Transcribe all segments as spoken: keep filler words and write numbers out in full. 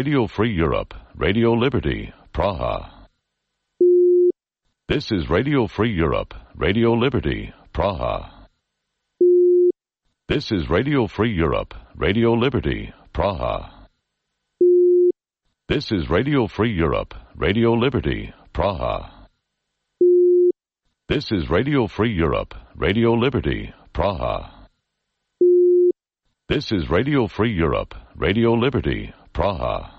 Radio Free Europe, Radio Liberty, Praha. This is Radio Free Europe, Radio Liberty, Praha. This is Radio Free Europe, Radio Liberty, Praha. This is Radio Free Europe, Radio Liberty, Praha. This is Radio Free Europe, Radio Liberty, Praha. This is Radio Free Europe, Radio Liberty, Praha.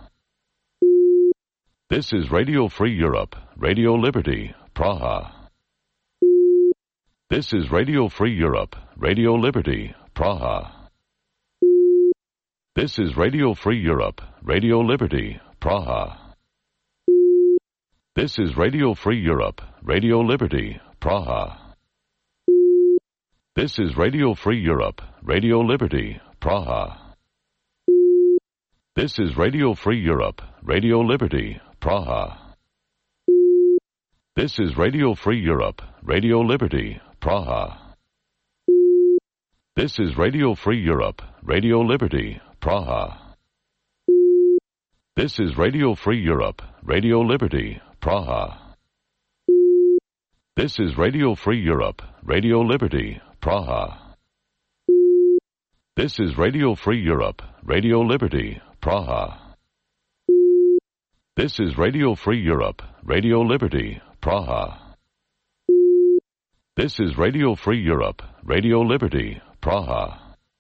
This is Radio Free Europe, Radio Liberty, Praha. This is Radio Free Europe, Radio Liberty, Praha. This is Radio Free Europe, Radio Liberty, Praha. This is Radio Free Europe, Radio Liberty, Praha. This is Radio Free Europe, Radio Liberty, Praha. This is Radio Free Europe, Radio Liberty, Praha. This is Radio Free Europe, Radio Liberty, Praha. This is Radio Free Europe, Radio Liberty, Praha. This is Radio Free Europe, Radio Liberty, Praha. This is Radio Free Europe, Radio Liberty, Praha. This is Radio Free Europe, Radio Liberty, Praha. This is Radio Free Europe, Radio Liberty, Praha. This is Radio Free Europe, Radio Liberty, Praha.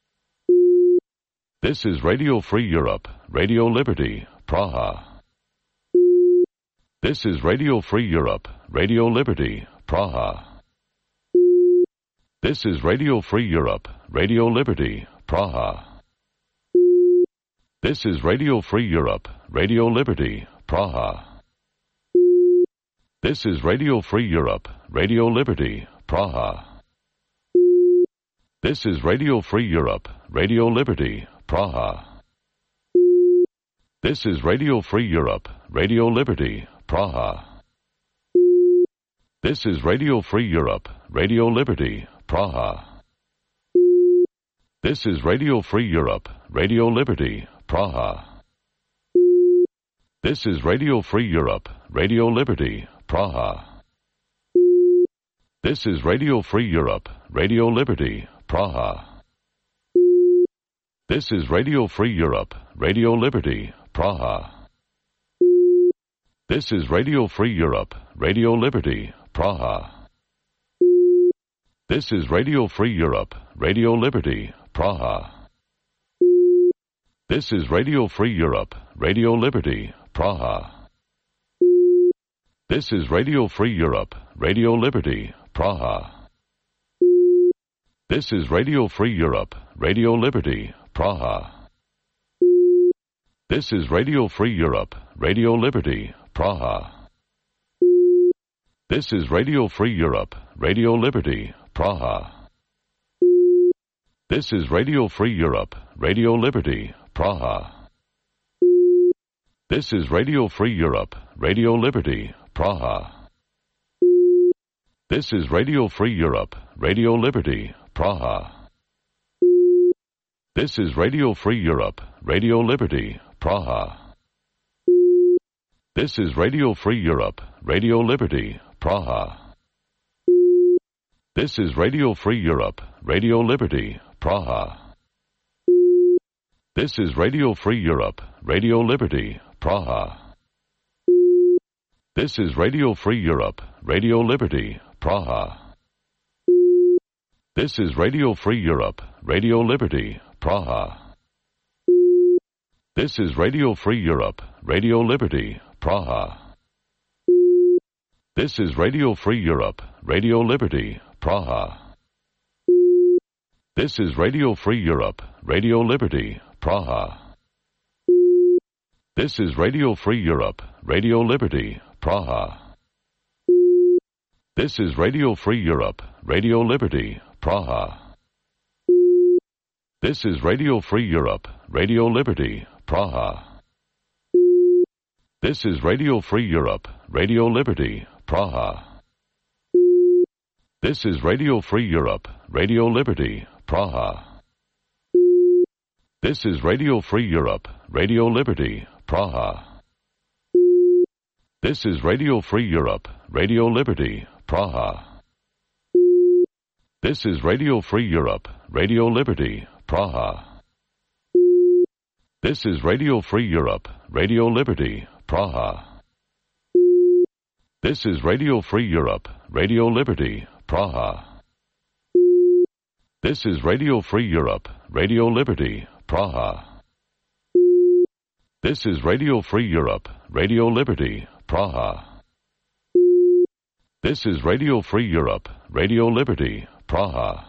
This is Radio Free Europe, Radio Liberty, Praha. This is Radio Free Europe, Radio Liberty, Praha. This is Radio Free Europe, Radio Liberty, Praha. This is Radio Free Europe, Radio Liberty, Praha. This is Radio Free Europe, Radio Liberty, Praha. This is Radio Free Europe, Radio Liberty, Praha. This is Radio Free Europe, Radio Liberty, Praha. This is Radio Free Europe, Radio Liberty, Praha. This is Radio Free Europe, Radio Liberty, Praha. This is Radio Free Europe, Radio Liberty, Praha. This is Radio Free Europe, Radio Liberty, Praha. This is Radio Free Europe, Radio Liberty, Praha. This is Radio Free Europe, Radio Liberty, Praha. This is Radio Free Europe, Radio Liberty, Praha. This is Radio Free Europe, Radio Liberty, Praha. This is Radio Free Europe, Radio Liberty, Praha. This is Radio Free Europe, Radio Liberty, Praha. This is Radio Free Europe, Radio Liberty, Praha. This is Radio Free Europe, Radio Liberty, Praha. This is Radio Free Europe, Radio Liberty, Praha. This is Radio Free Europe, Radio Liberty, Praha. This is Radio Free Europe, Radio Liberty, Praha. This is Radio Free Europe, Radio Liberty, Praha. This is Radio Free Europe, Radio Liberty, Praha. This is Radio Free Europe, Radio Liberty, Praha. This is Radio Free Europe, Radio Liberty, Praha. This is Radio Free Europe, Radio Liberty, Praha. This is Radio Free Europe, Radio Liberty, Praha. This is Radio Free Europe, Radio Liberty, Praha. This is Radio Free Europe, Radio Liberty, Praha. This is Radio Free Europe, Radio Liberty, Praha. This is Radio Free Europe, Radio Liberty, Praha. This is Radio Free Europe, Radio Liberty, Praha. This is Radio Free Europe, Radio Liberty, Praha. This is Radio Free Europe, Radio Liberty, Praha. This is Radio Free Europe, Radio Liberty, Praha. This is Radio Free Europe, Radio Liberty, Praha. This is Radio Free Europe, Radio Liberty, Praha. This is Radio Free Europe, Radio Liberty, Praha. This is Radio Free Europe, Radio Liberty, Praha. This is Radio Free Europe, Radio Liberty, Praha. This is Radio Free Europe, Radio Liberty, Praha. This is Radio Free Europe, Radio Liberty, Praha. This is Radio Free Europe, Radio Liberty, Praha.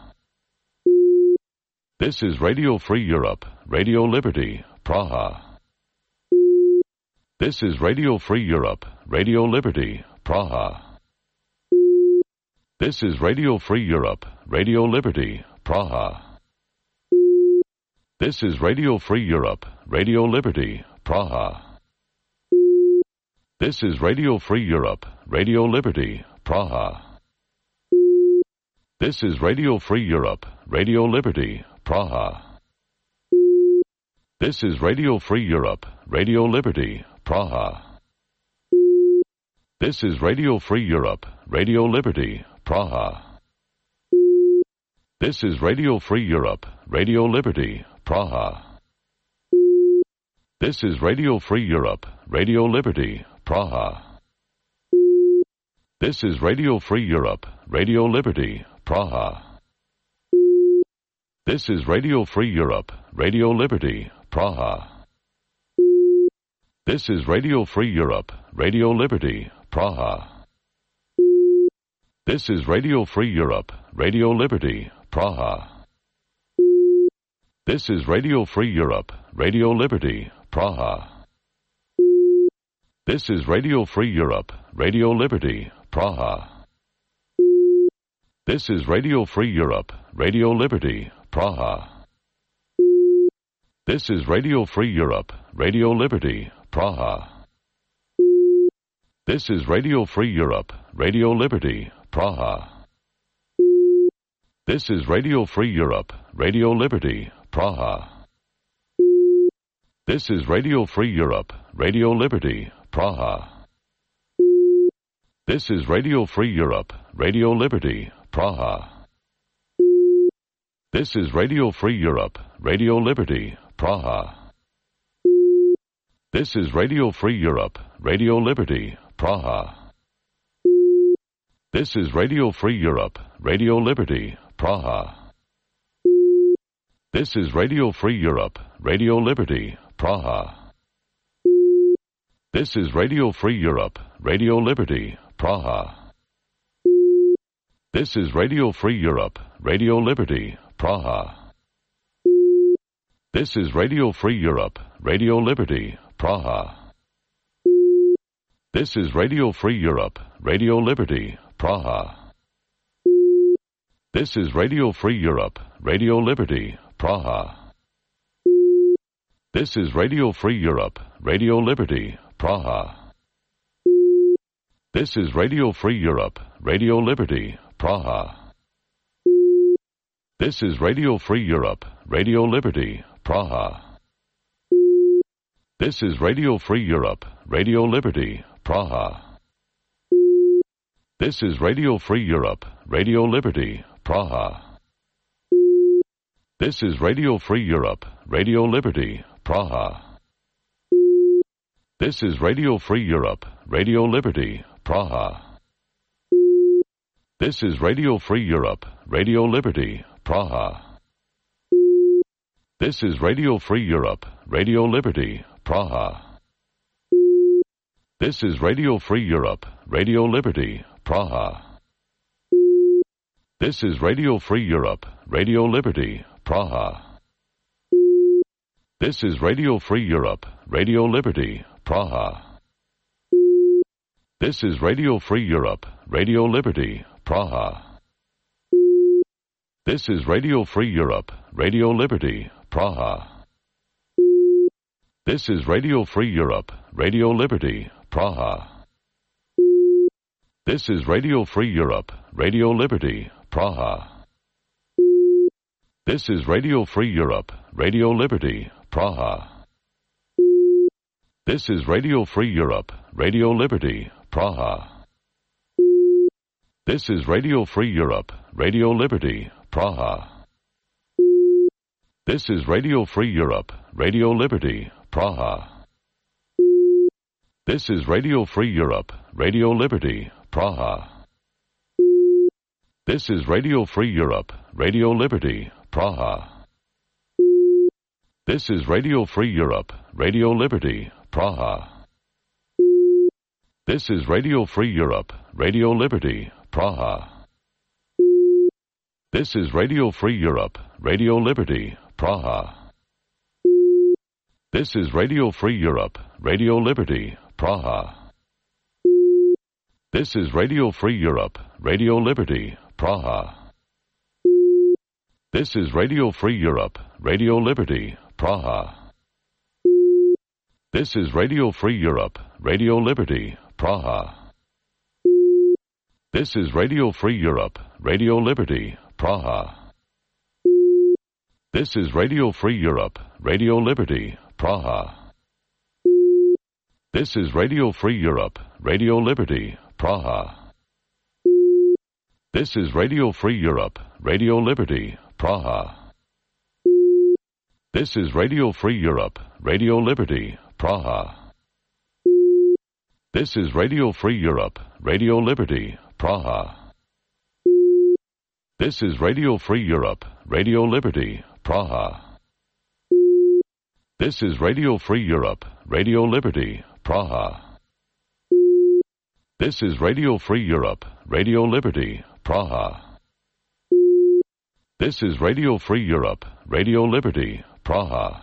This is Radio Free Europe, Radio Liberty, Praha. This is Radio Free Europe, Radio Liberty, Praha. This is Radio Free Europe, Radio Liberty, Praha. This is Radio Free Europe, Radio Liberty, Praha. This is Radio Free Europe, Radio Liberty, Praha. This is Radio Free Europe, Radio Liberty, Praha. This is Radio Free Europe, Radio Liberty, Praha. This is Radio Free Europe, Radio Liberty, Praha. This is Radio Free Europe, Radio Liberty, Praha. This is Radio Free Europe, Radio Liberty, Praha. This is Radio Free Europe, Radio Liberty, Praha. This is Radio Free Europe, Radio Liberty, Praha. This is Radio Free Europe, Radio Liberty, Praha. This is Radio Free Europe, Radio Liberty, Praha. This is Radio Free Europe, Radio Liberty, Praha. This is Radio Free Europe, Radio Liberty, Praha. This is Radio Free Europe, Radio Liberty, Praha. This is Radio Free Europe, Radio Liberty, Praha. This is Radio Free Europe, Radio Liberty, Praha. This is Radio Free Europe, Radio Liberty, Praha. This is Radio Free Europe, Radio Liberty, Praha. This is Radio Free Europe, Radio Liberty, Praha. This is Radio Free Europe, Radio Liberty, Praha. This is Radio Free Europe, Radio Liberty, Praha. This is Radio Free Europe, Radio Liberty, Praha. This is Radio Free Europe, Radio Liberty, Praha. This is Radio Free Europe, Radio Liberty, Praha. This is Radio Free Europe, Radio Liberty, Praha. This is Radio Free Europe, Radio Liberty, Praha. This is Radio Free Europe, Radio Liberty, Praha. This is Radio Free Europe, Radio Liberty, Praha. This is Radio Free Europe, Radio Liberty, Praha. This is Radio Free Europe, Radio Liberty, Praha. This is Radio Free Europe, Radio Liberty, Praha. This is Radio Free Europe, Radio Liberty, Praha. This is Radio Free Europe, Radio Liberty, Praha. This is Radio Free Europe, Radio Liberty, Praha. This is Radio Free Europe, Radio Liberty, Praha. This is Radio Free Europe, Radio Liberty, Praha. This is Radio Free Europe, Radio Liberty, Praha. This is Radio Free Europe, Radio Liberty, Praha. This is Radio Free Europe, Radio Liberty, Praha. This is Radio Free Europe, Radio Liberty, Praha. This is Radio Free Europe, Radio Liberty, Praha. This is Radio Free Europe, Radio Liberty, Praha. This is Radio Free Europe, Radio Liberty, Praha. This is Radio Free Europe, Radio Liberty, Praha. This is Radio Free Europe, Radio Liberty, Praha. This is Radio Free Europe, Radio Liberty, Praha. This is Radio Free Europe, Radio Liberty, Praha. This is Radio Free Europe, Radio Liberty, Praha. This is Radio Free Europe, Radio Liberty, Praha. This is Radio Free Europe, Radio Liberty, Praha. This is Radio Free Europe, Radio Liberty, Praha. This is Radio Free Europe, Radio Liberty, Praha. This is Radio Free Europe, Radio Liberty, Praha. This is Radio Free Europe, Radio Liberty, Praha. This is Radio Free Europe, Radio Liberty, Praha. This is Radio Free Europe, Radio Liberty, Praha. This is Radio Free Europe, Radio Liberty, Praha. This is Radio Free Europe, Radio Liberty, Praha. This is Radio Free Europe, Radio Liberty, Praha. This is Radio Free Europe, Radio Liberty, Praha. This is Radio Free Europe, Radio Liberty, Praha. This is Radio Free Europe, Radio Liberty, Praha. This is Radio Free Europe, Radio Liberty, Praha. This is Radio Free Europe, Radio Liberty, Praha. This is Radio Free Europe, Radio Liberty, Praha. This is Radio Free Europe, Radio Liberty, Praha. This is Radio Free Europe, Radio Liberty, Praha.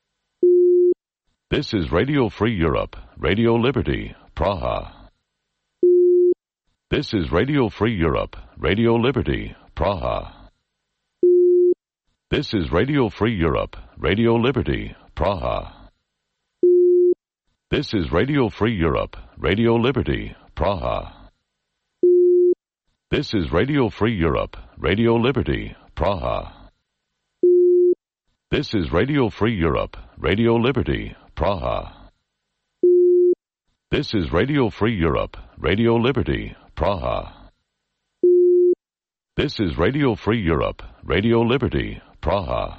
This is Radio Free Europe, Radio Liberty, Praha. This is Radio Free Europe, Radio Liberty, Praha. This is Radio Free Europe, Radio Liberty, Praha. This is Radio Free Europe, Radio Liberty, Praha. This is Radio Free Europe, Radio Liberty, Praha. This is Radio Free Europe, Radio Liberty, Praha. This is Radio Free Europe, Radio Liberty, Praha. This is Radio Free Europe, Radio Liberty, Praha.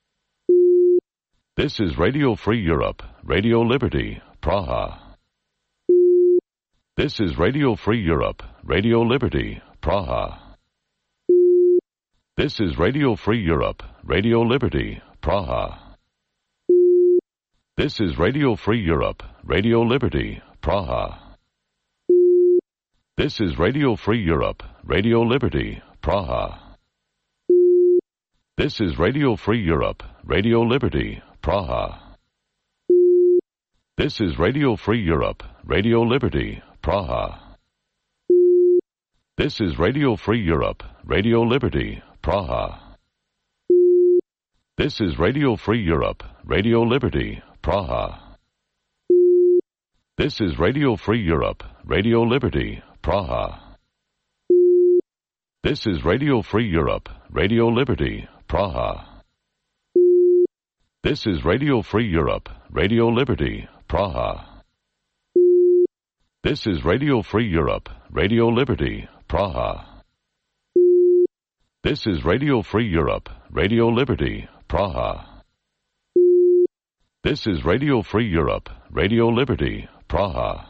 This is Radio Free Europe, Radio Liberty, Praha. This is Radio Free Europe, Radio Liberty, Praha. This is Radio Free Europe, Radio Liberty, Praha. This is Radio Free Europe, Radio Liberty, Praha. This is Radio Free Europe, Radio Liberty, Praha. This is Radio Free Europe, Radio Liberty, Praha. This is Radio Free Europe, Radio Liberty, Praha. This is Radio Free Europe, Radio Liberty, Praha. This is Radio Free Europe, Radio Liberty, Praha. This is Radio Free Europe, Radio Liberty, Praha. This is Radio Free Europe, Radio Liberty, Praha. This is Radio Free Europe, Radio Liberty, Praha. This is Radio Free Europe, Radio Liberty, Praha. This is Radio Free Europe, Radio Liberty, Praha. This is Radio Free Europe, Radio Liberty, Praha.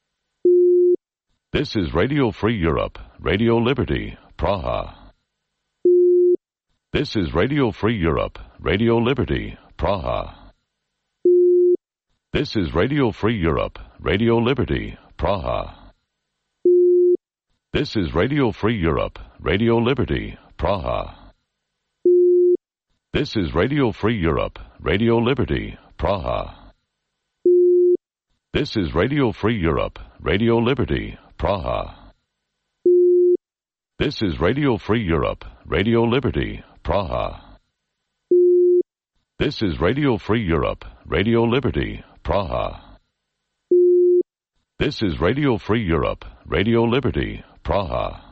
This is Radio Free Europe, Radio Liberty, Praha. This is Radio Free Europe, Radio Liberty, Praha. This is Radio Free Europe, Radio Liberty, Praha. This is Radio Free Europe, Radio Liberty, Praha. This is Radio Free Europe, Radio Liberty, Praha. This is Radio Free Europe, Radio Liberty, Praha. This is Radio Free Europe, Radio Liberty, Praha. This is Radio Free Europe, Radio Liberty, Praha. This is Radio Free Europe, Radio Liberty, Praha.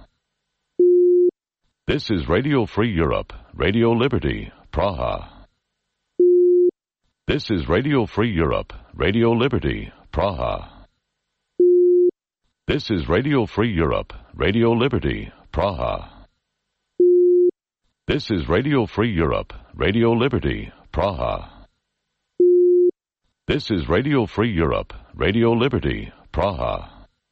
This is Radio Free Europe, Radio Liberty, Praha. This is Radio Free Europe, Radio Liberty, Praha. This is Radio Free Europe, Radio Liberty, Praha. This is Radio Free Europe, Radio Liberty, Praha. This is Radio Free Europe, Radio Liberty, Praha.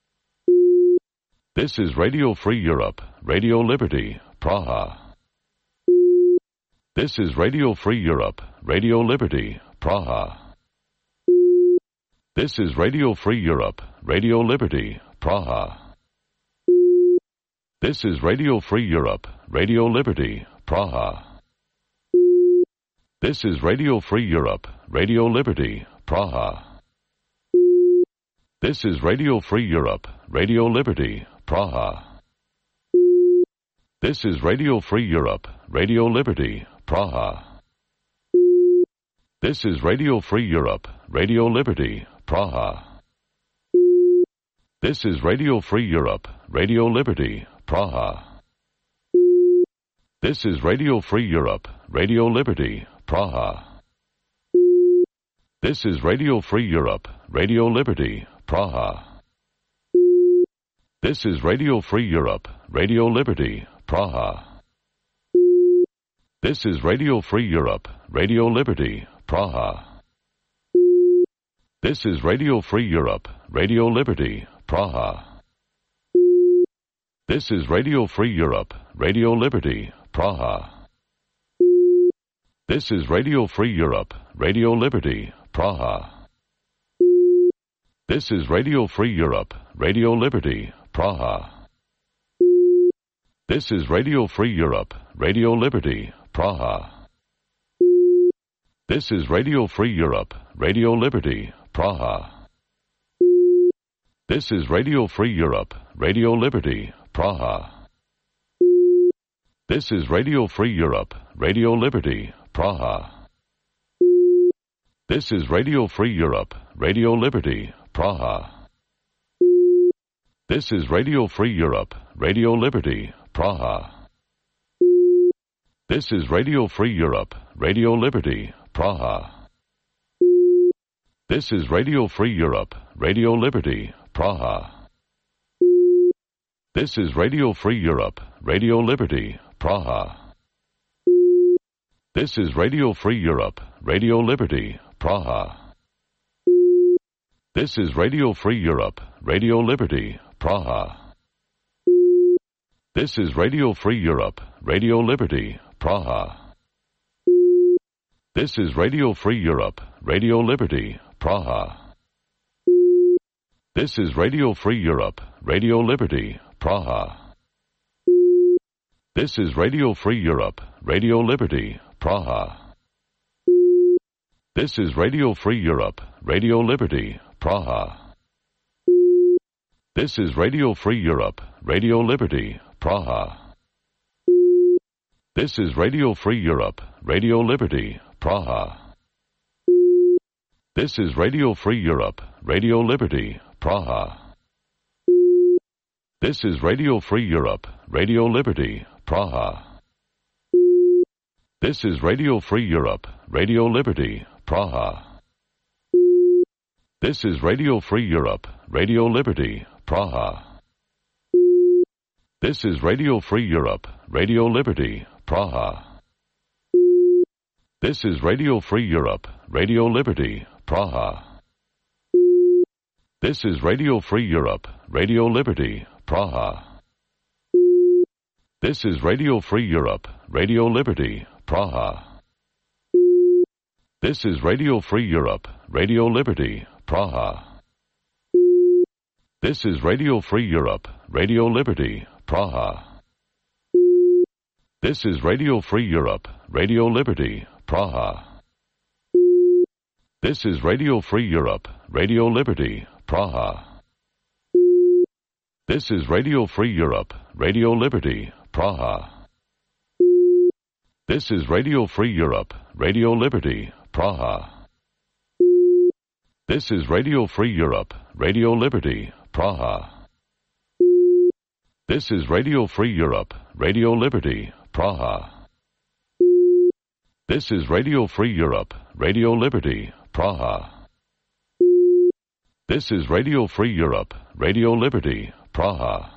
This is Radio Free Europe, Radio Liberty, Praha. This is Radio Free Europe, Radio Liberty, Praha. This is Radio Free Europe, Radio Liberty, Praha. This is Radio Free Europe, Radio Liberty, Praha. This is Radio Free Europe, Radio Liberty, Praha. This is Radio Free Europe, Radio Liberty, Praha. This is Radio Free Europe, Radio Liberty, Praha. This is Radio Free Europe, Radio Liberty, Praha. This is Radio Free Europe, Radio Liberty, Praha. This is Radio Free Europe, Radio Liberty, Praha. This is Radio Free Europe, Radio Liberty, Praha. This is Radio Free Europe, Radio Liberty, Praha. This is Radio Free Europe, Radio Liberty, Praha. This is Radio Free Europe, Radio Liberty, Praha. This is Radio Free Europe, Radio Liberty, Praha. This is Radio Free Europe, Radio Liberty, Praha. This is Radio Free Europe, Radio Liberty, Praha. This is Radio Free Europe, Radio Liberty, Praha. This is Radio Free Europe, Radio Liberty, Praha. This is Radio Free Europe, Radio Liberty, Praha. This is Radio Free Europe, Radio Liberty, Praha. This is Radio Free Europe, Radio Liberty, Praha. This is Radio Free Europe, Radio Liberty, Praha. This is Radio Free Europe, Radio Liberty, Praha. This is Radio Free Europe, Radio Liberty, Praha. This is Radio Free Europe, Radio Liberty, Praha. This is Radio Free Europe, Radio Liberty, Praha. This is Radio Free Europe, Radio Liberty, Praha. This is Radio Free Europe, Radio Liberty, Praha. This is Radio Free Europe, Radio Liberty, Praha. This is Radio Free Europe, Radio Liberty, Praha. This is Radio Free Europe, Radio Liberty, Praha. This is Radio Free Europe, Radio Liberty, Praha. This is Radio Free Europe, Radio Liberty, Praha. This is Radio Free Europe, Radio Liberty, Praha. This is Radio Free Europe, Radio Liberty, Praha. This is Radio Free Europe, Radio Liberty, Praha. This is Radio Free Europe, Radio Liberty, Praha. This is Radio Free Europe, Radio Liberty, Praha. This is Radio Free Europe, Radio Liberty, Praha. This is Radio Free Europe, Radio Liberty, Praha. This is Radio Free Europe, Radio Liberty, Praha. This is Radio Free Europe, Radio Liberty, Praha. This is Radio Free Europe, Radio Liberty, Praha. This is Radio Free Europe, Radio Liberty, Praha. This is Radio Free Europe, Radio Liberty, Praha. This is Radio Free Europe, Radio Liberty, Praha. This is Radio Free Europe, Radio Liberty, Praha. This is Radio Free Europe, Radio Liberty, Praha. This is Radio Free Europe, Radio Liberty, Praha. This is Radio Free Europe, Radio Liberty, Praha. This is Radio Free Europe, Radio Liberty, Praha. This is Radio Free Europe, Radio Liberty, Praha.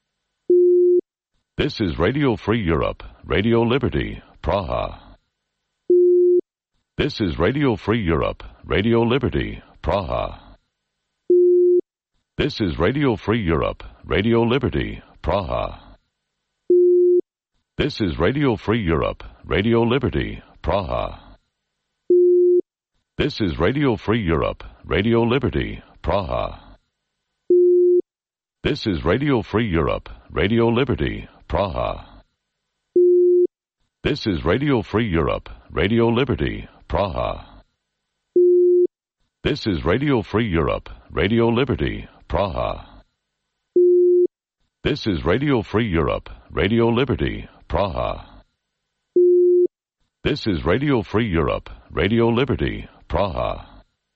This is Radio Free Europe, Radio Liberty, Praha. This is Radio Free Europe, Radio Liberty, Praha. This is Radio Free Europe, Radio Liberty, Praha. This is Radio Free Europe, Radio Liberty, Praha. This is Radio Free Europe, Radio Liberty, Praha. This is Radio Free Europe, Radio Liberty, Praha. This is Radio Free Europe, Radio Liberty, Praha. This is Radio Free Europe, Radio Liberty, Praha. This is Radio Free Europe, Radio Liberty, Praha. This is Radio Free Europe, Radio Liberty, Praha.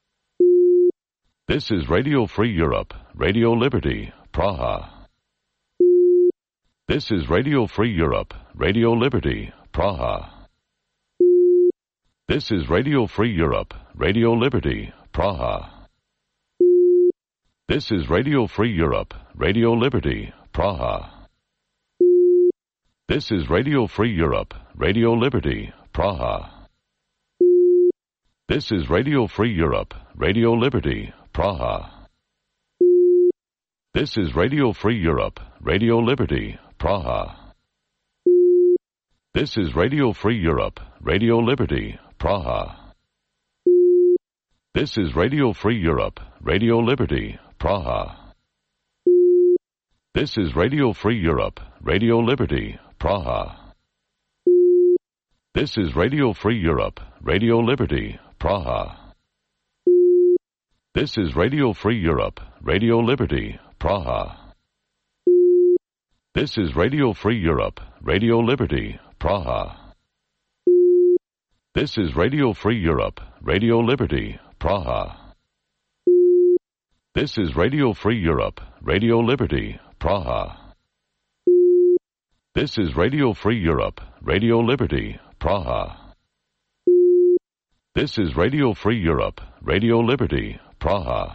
This is Radio Free Europe, Radio Liberty, Praha. This is Radio Free Europe, Radio Liberty, Praha. This is Radio Free Europe, Radio Liberty, Praha. This is Radio Free Europe, Radio Liberty, Praha. This is Radio Free Europe, Radio Liberty, Praha. This is Radio Free Europe, Radio Liberty, Praha. This is Radio Free Europe, Radio Liberty, Praha. This is Radio Free Europe, Radio Liberty, Praha. This is Radio Free Europe, Radio Liberty, Praha. This is Radio Free Europe, Radio Liberty, Praha. This is Radio Free Europe, Radio Liberty, Praha. This is Radio Free Europe, Radio Liberty, Praha. This is Radio Free Europe, Radio Liberty, Praha. This is Radio Free Europe, Radio Liberty, Praha. This is Radio Free Europe, Radio Liberty, Praha. This is Radio Free Europe, Radio Liberty, Praha. This is Radio Free Europe, Radio Liberty, Praha.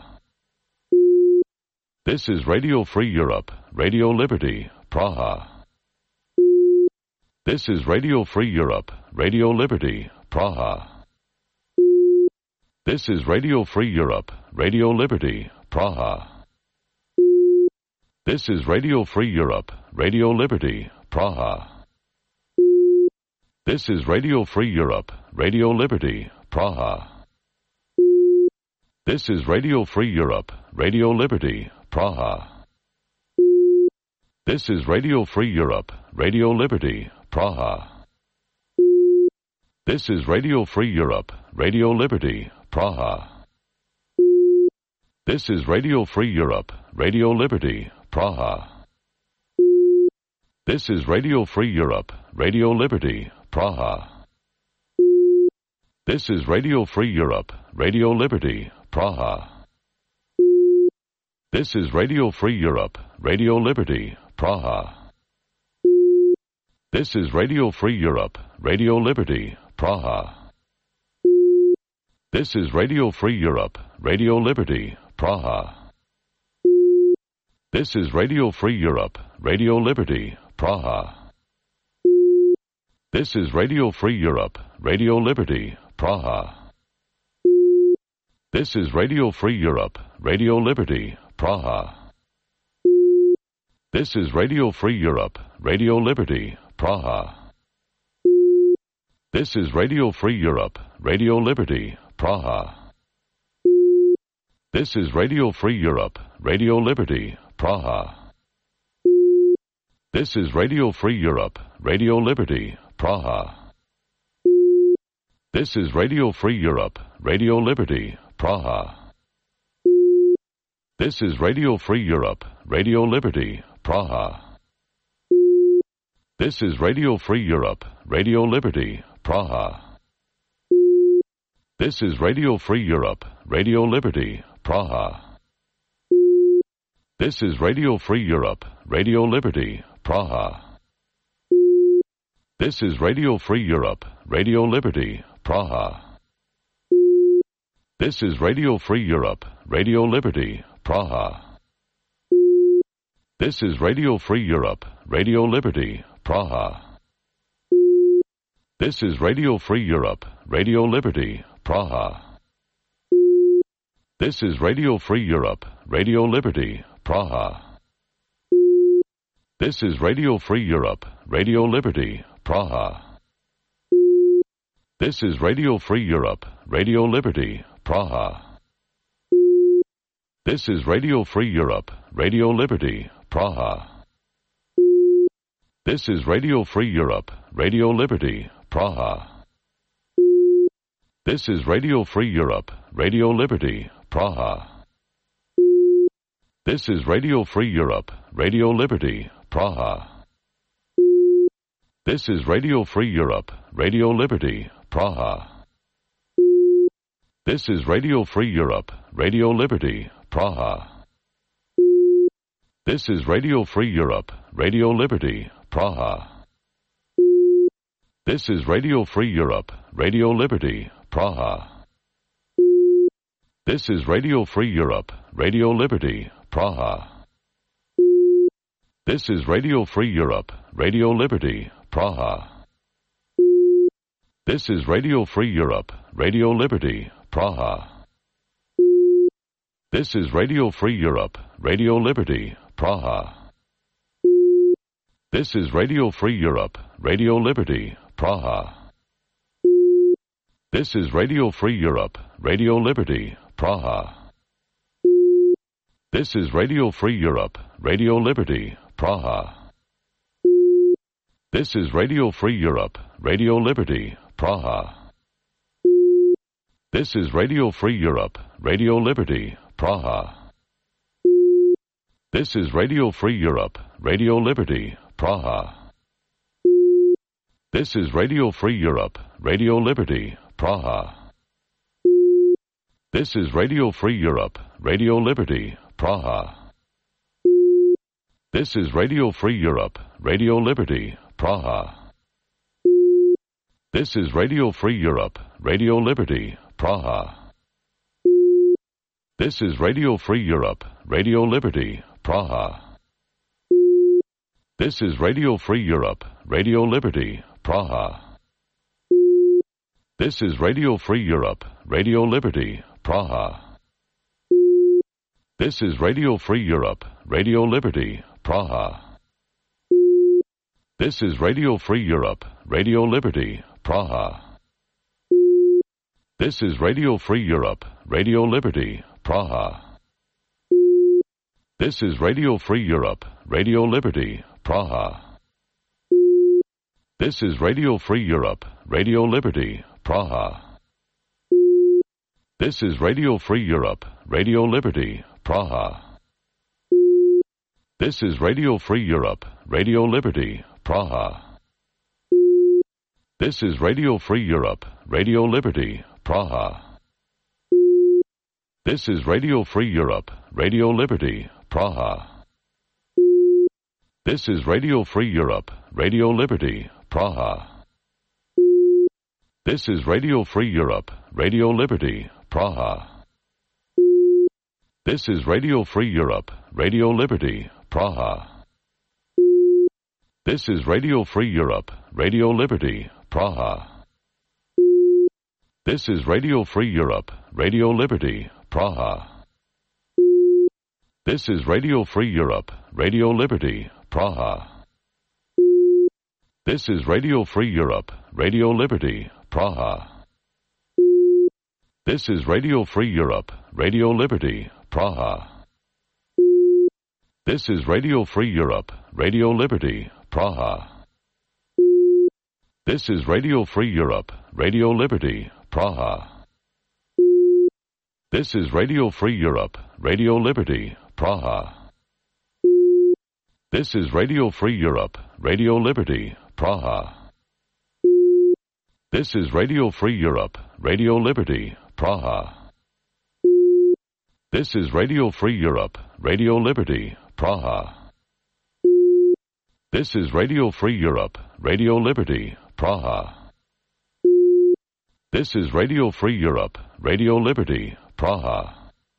This is Radio Free Europe, Radio Liberty, Praha. This is Radio Free Europe, Radio Liberty, Praha. This is Radio Free Europe, Radio Liberty, Praha. This is Radio Free Europe, Radio Liberty, Praha. This is Radio Free Europe, Radio Liberty, Praha. This is Radio Free Europe, Radio Liberty, Praha. This is Radio Free Europe, Radio Liberty, Praha. This is Radio Free Europe, Radio Liberty, Praha. This is Radio Free Europe, Radio Liberty, Praha. This is Radio Free Europe, Radio Liberty, Praha. This is Radio Free Europe, Radio Liberty, Praha. This is Radio Free Europe, Radio Liberty, Praha. This is Radio Free Europe, Radio Liberty, Praha. This is Radio Free Europe, Radio Liberty, Praha. This is Radio Free Europe, Radio Liberty, Praha. This is Radio Free Europe, Radio Liberty, Praha. This is Radio Free Europe, Radio Liberty, Praha. This is Radio Free Europe, Radio Liberty, Praha. This is Radio Free Europe, Radio Liberty, Praha. This is Radio Free Europe, Radio Liberty, Praha. This is Radio Free Europe, Radio Liberty, Praha. This is Radio Free Europe, Radio Liberty, Praha. This is Radio Free Europe, Radio Liberty, Praha. This is Radio Free Europe, Radio Liberty, Praha. This is Radio Free Europe, Radio Liberty, Praha. This is Radio Free Europe, Radio Liberty, Praha. This is Radio Free Europe, Radio Liberty, Praha. This is Radio Free Europe, Radio Liberty, Praha. This is Radio Free Europe, Radio Liberty, Praha. This is Radio Free Europe, Radio Liberty, Praha. This is Radio Free Europe, Radio Liberty, Praha. This is Radio Free Europe, Radio Liberty, Praha. This is Radio Free Europe, Radio Liberty, Praha. This is Radio Free Europe, Radio Liberty, Praha. This is Radio Free Europe, Radio Liberty, Praha. This is Radio Free Europe, Radio Liberty, Praha. This is Radio Free Europe, Radio Liberty, Praha. This is Radio Free Europe, Radio Liberty, Praha. This is Radio Free Europe, Radio Liberty, Praha. This is Radio Free Europe, Radio Liberty, Praha. This is Radio Free Europe, Radio Liberty, Praha. This is Radio Free Europe, Radio Liberty, Praha. This is Radio Free Europe, Radio Liberty, Praha. This is Radio Free Europe, Radio Liberty, Praha. This is Radio Free Europe, Radio Liberty, Praha. This is Radio Free Europe, Radio Liberty, Praha. This is Radio Free Europe, Radio Liberty, Praha. This is Radio Free Europe, Radio Liberty, Praha. This is Radio Free Europe, Radio Liberty, Praha. This is Radio Free Europe, Radio Liberty, Praha. This is Radio Free Europe, Radio Liberty, Praha. This is Radio Free Europe, Radio Liberty, Praha. This is Radio Free Europe, Radio Liberty, Praha. This is Radio Free Europe, Radio Liberty, Praha. This is Radio Free Europe, Radio Liberty, Praha. This is Radio Free Europe, Radio Liberty, Praha. This is Radio Free Europe, Radio Liberty, Praha. This is Radio Free Europe, Radio Liberty, Praha. This is Radio Free Europe, Radio Liberty, Praha. This is Radio Free Europe, Radio Liberty, Praha. This is Radio Free Europe, Radio Liberty, Praha. This is Radio Free Europe, Radio Liberty, Praha. This is Radio Free Europe, Radio Liberty, Praha. This is Radio Free Europe, Radio Liberty, Praha. This is Radio Free Europe, Radio Liberty, Praha. This is Radio Free Europe, Radio Liberty, Praha. This is Radio Free Europe, Radio Liberty, Praha. This is Radio Free Europe, Radio Liberty, Praha. This is Radio Free Europe, Radio Liberty, Praha. This is Radio Free Europe, Radio Liberty, Praha. This is Radio Free Europe, Radio Liberty, Praha. This is Radio Free Europe, Radio Liberty, Praha. This is Radio Free Europe, Radio Liberty, Praha. This is Radio Free Europe, Radio Liberty, Praha. This is Radio Free Europe, Radio Liberty, Praha. This is Radio Free Europe, Radio Liberty, Praha. This is Radio Free Europe, Radio Liberty, Praha. This is Radio Free Europe, Radio Liberty, Praha. This is Radio Free Europe, Radio Liberty, Praha. This is Radio Free Europe, Radio Liberty, Praha. This is Radio Free Europe, Radio Liberty, Praha. This is Radio Free Europe, Radio Liberty, Praha. This is Radio Free Europe, Radio Liberty, Praha.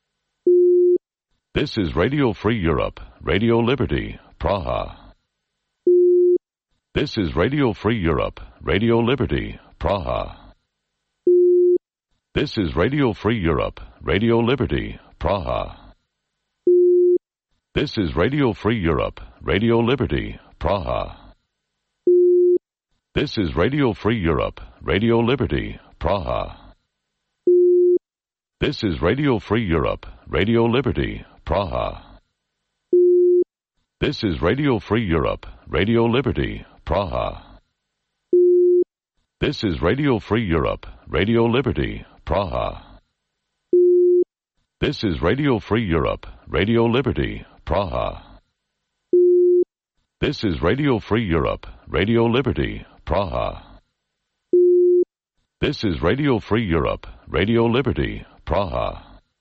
This is Radio Free Europe, Radio Liberty, Praha. This is Radio Free Europe, Radio Liberty, Praha. This is Radio Free Europe, Radio Liberty, Praha. This is Radio Free Europe, Radio Liberty, Praha. This is Radio Free Europe, Radio Liberty, Praha. This is Radio Free Europe, Radio Liberty, Praha. This is Radio Free Europe, Radio Liberty, Praha. This is Radio Free Europe, Radio Liberty, Praha. This is Radio Free Europe, Radio Liberty, Praha. This is Radio Free Europe, Radio Liberty, Praha. This is Radio Free Europe, Radio Liberty, Praha.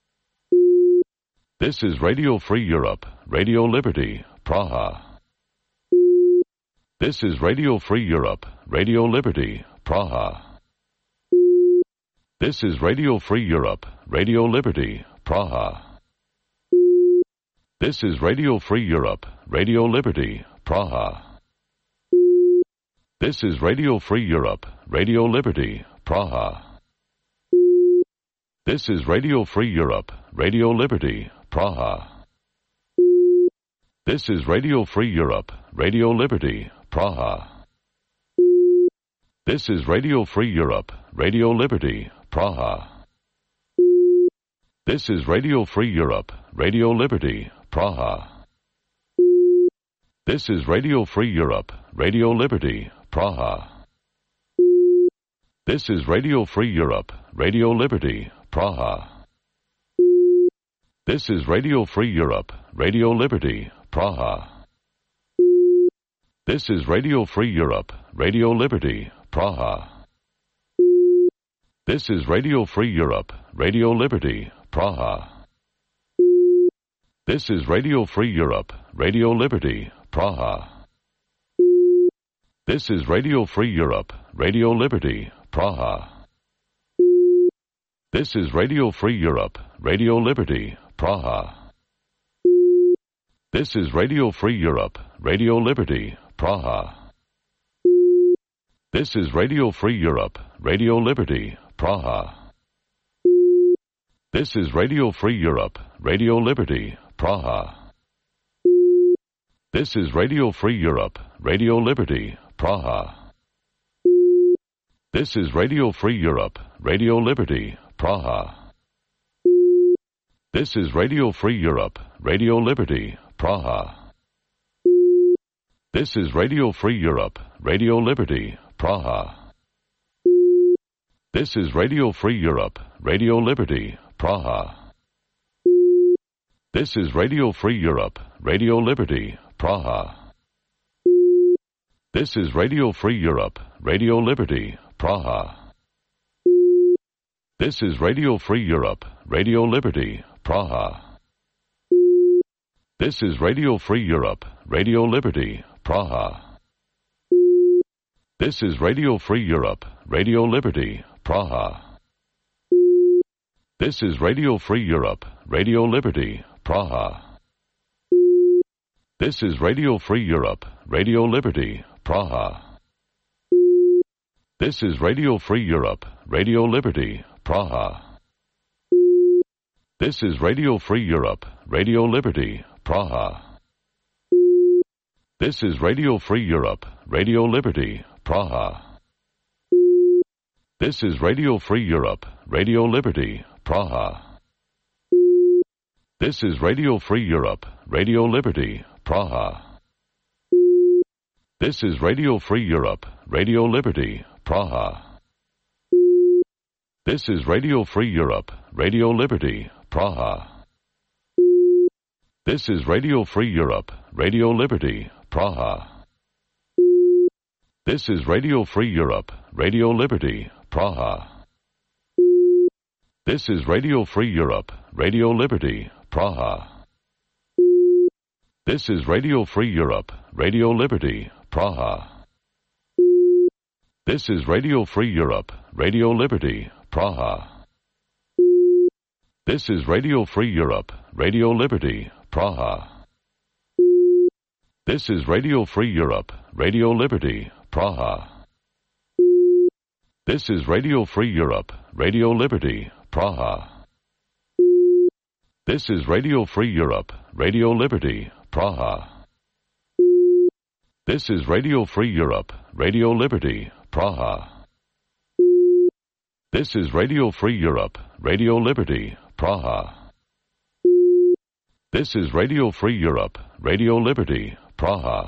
This is Radio Free Europe, Radio Liberty, Praha. This is Radio Free Europe, Radio Liberty, Praha. This is Radio Free Europe, Radio Liberty, Praha. This is Radio Free Europe, Radio Liberty, Praha. This is Radio Free Europe, Radio Liberty, Praha. This is Radio Free Europe, Radio Liberty, Praha. This is Radio Free Europe, Radio Liberty, Praha. This is Radio Free Europe, Radio Liberty, Praha. This is Radio Free Europe, Radio Liberty, Praha. This is Radio Free Europe, Radio Liberty, Praha. This is Radio Free Europe, Radio Liberty, Praha. This is Radio Free Europe, Radio Liberty, Praha. This is Radio Free Europe, Radio Liberty, Praha. This is Radio Free Europe, Radio Liberty, Praha. This is Radio Free Europe, Radio Liberty, Praha. This is Radio Free Europe, Radio Liberty, Praha. This is Radio Free Europe, Radio Liberty, Praha. This is Radio Free Europe, Radio Liberty, Praha. This is Radio Free Europe, Radio Liberty, Praha. This is Radio Free Europe, Radio Liberty, Praha. This is Radio Free Europe, Radio Liberty, Praha. This is Radio Free Europe, Radio Liberty, Praha. This is Radio Free Europe, Radio Liberty, Praha. This is Radio Free Europe, Radio Liberty, Praha. This is Radio Free Europe, Radio Liberty, Praha. This is Radio Free Europe, Radio Liberty, Praha. This is Radio Free Europe, Radio Liberty, Praha. This is Radio Free Europe, Radio Liberty, Praha. This is Radio Free Europe, Radio Liberty, Praha. This is Radio Free Europe, Radio Liberty, Praha. This is Radio Free Europe, Radio Liberty, Praha. This is Radio Free Europe, Radio Liberty, Praha. This is Radio Free Europe, Radio Liberty, Praha. This is Radio Free Europe, Radio Liberty, Praha. This is Radio Free Europe, Radio Liberty, Praha. This is Radio Free Europe, Radio Liberty, Praha. This is Radio Free Europe, Radio Liberty, Praha. This is Radio Free Europe, Radio Liberty, Praha. This is Radio Free Europe, Radio Liberty, Praha. This is Radio Free Europe, Radio Liberty, Praha. This is Radio Free Europe, Radio Liberty, Praha. This is Radio Free Europe, Radio Liberty, Praha. This is Radio Free Europe, Radio Liberty, Praha. This is Radio Free Europe, Radio Liberty, Praha. This is Radio Free Europe, Radio Liberty, Praha. This is Radio Free Europe, Radio Liberty, Praha. This is Radio Free Europe, Radio Liberty, Praha. This is Radio Free Europe, Radio Liberty, Praha. This is Radio Free Europe, Radio Liberty, Praha. This is Radio Free Europe, Radio Liberty, Praha. This is Radio Free Europe, Radio Liberty, Praha.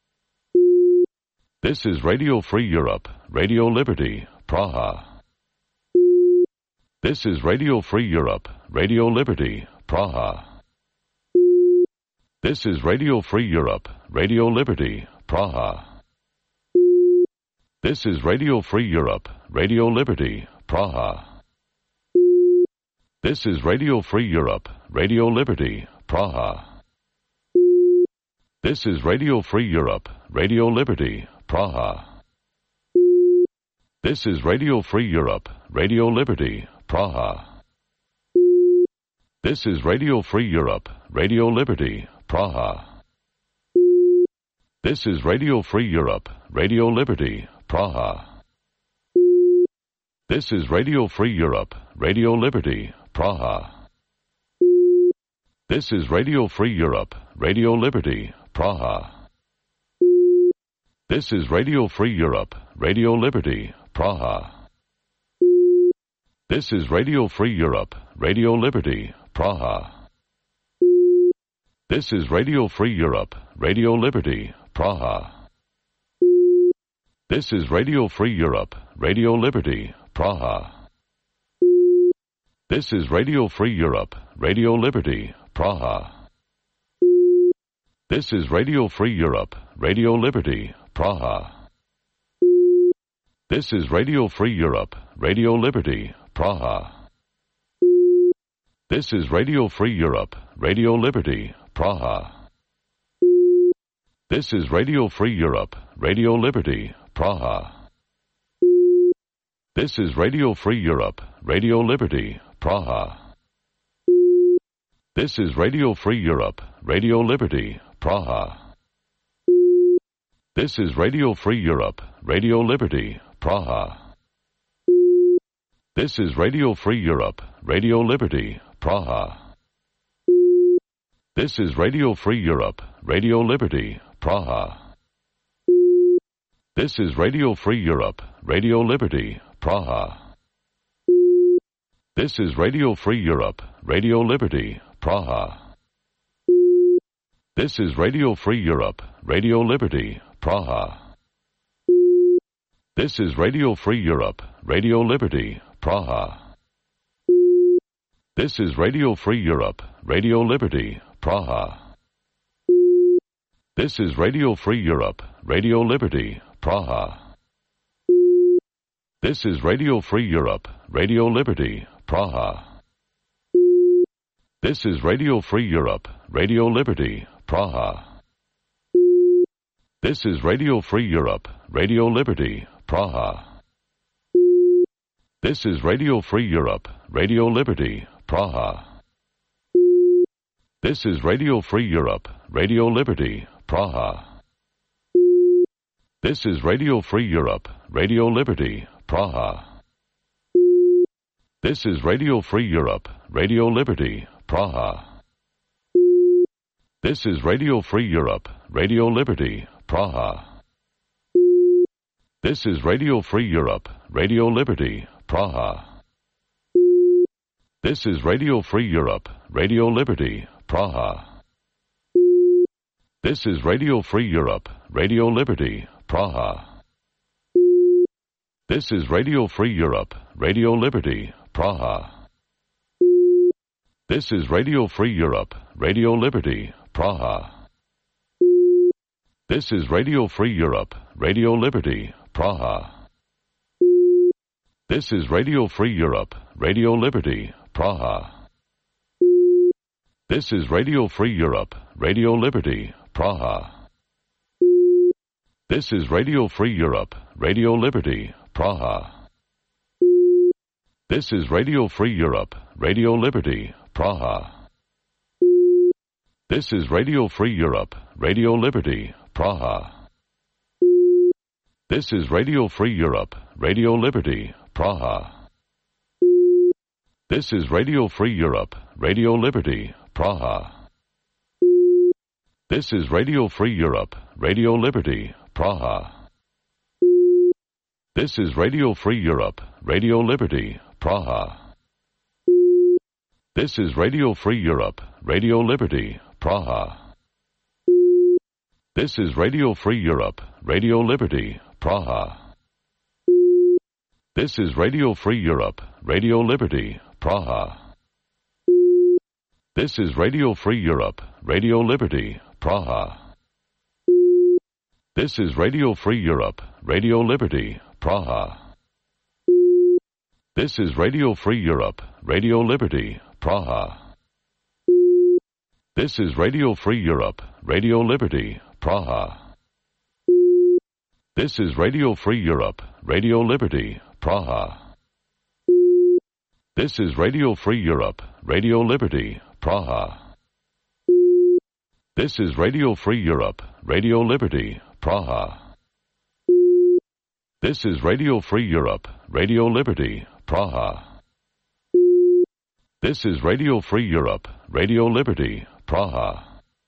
This is Radio Free Europe, Radio Liberty, Praha. This is Radio Free Europe, Radio Liberty, Praha. This is Radio Free Europe, Radio Liberty, Praha. This is Radio Free Europe, Radio Liberty, Praha. This is Radio Free Europe, Radio Liberty, Praha. This is Radio Free Europe, Radio Liberty, Praha. This is Radio Free Europe, Radio Liberty, Praha. This is Radio Free Europe, Radio Liberty, Praha. This is Radio Free Europe, Radio Liberty, Praha. This is Radio Free Europe, Radio Liberty, Praha. This is Radio Free Europe, Radio Liberty, Praha. This is Radio Free Europe, Radio Liberty, Praha. This is Radio Free Europe, Radio Liberty, Praha. This is Radio Free Europe, Radio Liberty, Praha. This is Radio Free Europe, Radio Liberty, Praha. This is Radio Free Europe, Radio Liberty, Praha. This is Radio Free Europe, Radio Liberty, Praha. This is Radio Free Europe, Radio Liberty, Praha. This is Radio Free Europe, Radio Liberty, Praha. This is Radio Free Europe, Radio Liberty, Praha. This is Radio Free Europe, Radio Liberty, Praha. This is Radio Free Europe, Radio Liberty, Praha. This is Radio Free Europe, Radio Liberty, Praha. This is Radio Free Europe, Radio Liberty, Praha. This is Radio Free Europe, Radio Liberty, Praha. This is Radio Free Europe, Radio Liberty, Praha. This is Radio Free Europe, Radio Liberty, Praha. This is Radio Free Europe, Radio Liberty, Praha. This is Radio Free Europe, Radio Liberty, Praha. This is Radio Free Europe, Radio Liberty, Praha. This is Radio Free Europe, Radio Liberty, Praha. This is Radio Free Europe, Radio Liberty, Praha. This is Radio Free Europe, Radio Liberty, Praha. This is Radio Free Europe, Radio Liberty, Praha. This is Radio Free Europe, Radio Liberty, Praha. This is Radio Free Europe, Radio Liberty, Praha. This is Radio Free Europe, Radio Liberty, Praha. This is Radio Free Europe, Radio Liberty, Praha. This is Radio Free Europe, Radio Liberty, Praha. This is Radio Free Europe, Radio Liberty, Praha. This is Radio Free Europe, Radio Liberty, Praha. This is Radio Free Europe, Radio Liberty, Praha. This is Radio Free Europe, Radio Liberty, Praha. This is Radio Free Europe, Radio Liberty, Praha. This is Radio Free Europe, Radio Liberty, Praha. This is Radio Free Europe, Radio Liberty, Praha. This is Radio Free Europe, Radio Liberty, Praha. This is Radio Free Europe, Radio Liberty, Praha. This is Radio Free Europe, Radio Liberty, Praha. This is Radio Free Europe, Radio Liberty, Praha. This is Radio Free Europe, Radio Liberty, Praha. This is Radio Free Europe, Radio Liberty, Praha. This is Radio Free Europe, Radio Liberty, Praha. This is Radio Free Europe, Radio Liberty, Praha. This is Radio Free Europe, Radio Liberty, Praha. This is Radio Free Europe, Radio Liberty, Praha. This is Radio Free Europe, Radio Liberty, Praha. This is Radio Free Europe, Radio Liberty, Praha. This is Radio Free Europe, Radio Liberty, Praha. This is Radio Free Europe, Radio Liberty, Praha. This is Radio Free Europe, Radio Liberty, Praha. This is Radio Free Europe, Radio Liberty, Praha. This is Radio Free Europe, Radio Liberty, Praha. This is Radio Free Europe, Radio Liberty, Praha. This is Radio Free Europe, Radio Liberty, Praha. This is Radio Free Europe, Radio Liberty, Praha.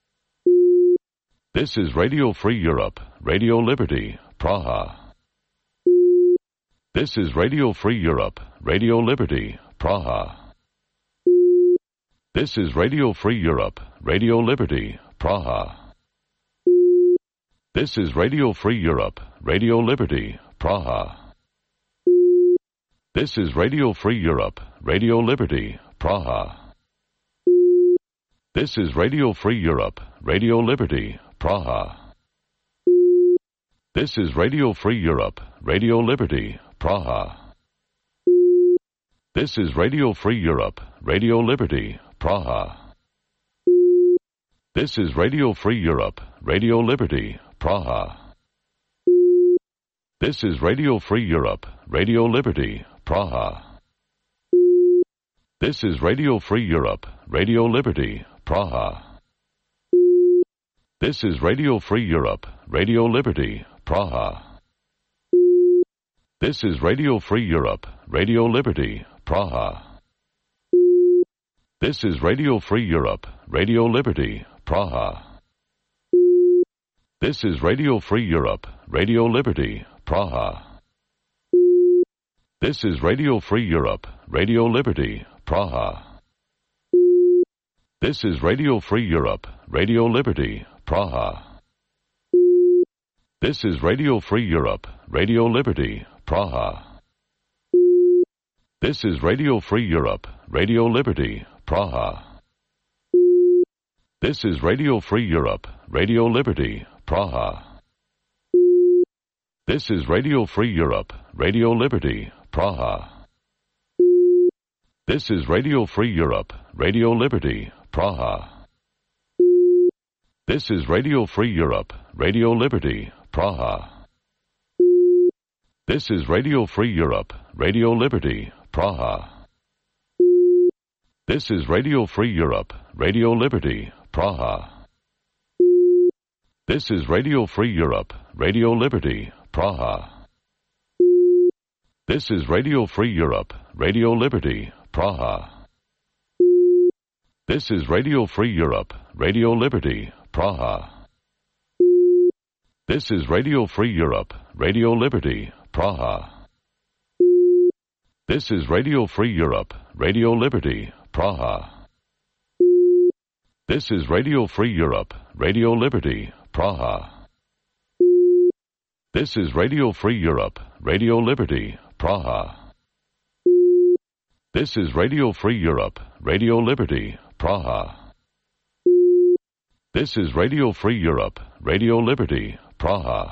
This is Radio Free Europe, Radio Liberty, Praha. This is Radio Free Europe, Radio Liberty, Praha. This is Radio Free Europe, Radio Liberty, Praha. This is Radio Free Europe, Radio Liberty, Praha. This is Radio Free Europe, Radio Liberty, Praha. This is Radio Free Europe, Radio Liberty, Praha. This is Radio Free Europe, Radio Liberty, Praha. This is Radio Free Europe, Radio Liberty, Praha. This is Radio Free Europe, Radio Liberty, Praha. This is Radio Free Europe, Radio Liberty, Praha. This is Radio Free Europe, Radio Liberty, Praha. This is Radio Free Europe, Radio Liberty, Praha. This is Radio Free Europe, Radio Liberty, Praha. This is Radio Free Europe, Radio Liberty, Praha. This is Radio Free Europe, Radio Liberty, Praha. This is Radio Free Europe, Radio Liberty, Praha. This is Radio Free Europe, Radio Liberty, Praha. This is Radio Free Europe, Radio Liberty, Praha. This is Radio Free Europe, Radio Liberty, Praha. This is Radio Free Europe, Radio Liberty, Praha. This is Radio Free Europe, Radio Liberty, Praha. This is Radio Free Europe, Radio Liberty, Praha. This is Radio Free Europe, Radio Liberty, Praha. This is Radio Free Europe, Radio Liberty, Praha. This is Radio Free Europe, Radio Liberty, Praha. This is Radio Free Europe, Radio Liberty, Praha. This is Radio Free Europe, Radio Liberty, Praha. This is Radio Free Europe, Radio Liberty, Praha. This is Radio Free Europe, Radio Liberty, Praha. This is Radio Free Europe, Radio Liberty, Praha. This is Radio Free Europe, Radio Liberty, Praha. This is Radio Free Europe, Radio Liberty, Praha. This is Radio Free Europe, Radio Liberty, Praha. This is Radio Free Europe, Radio Liberty, Praha.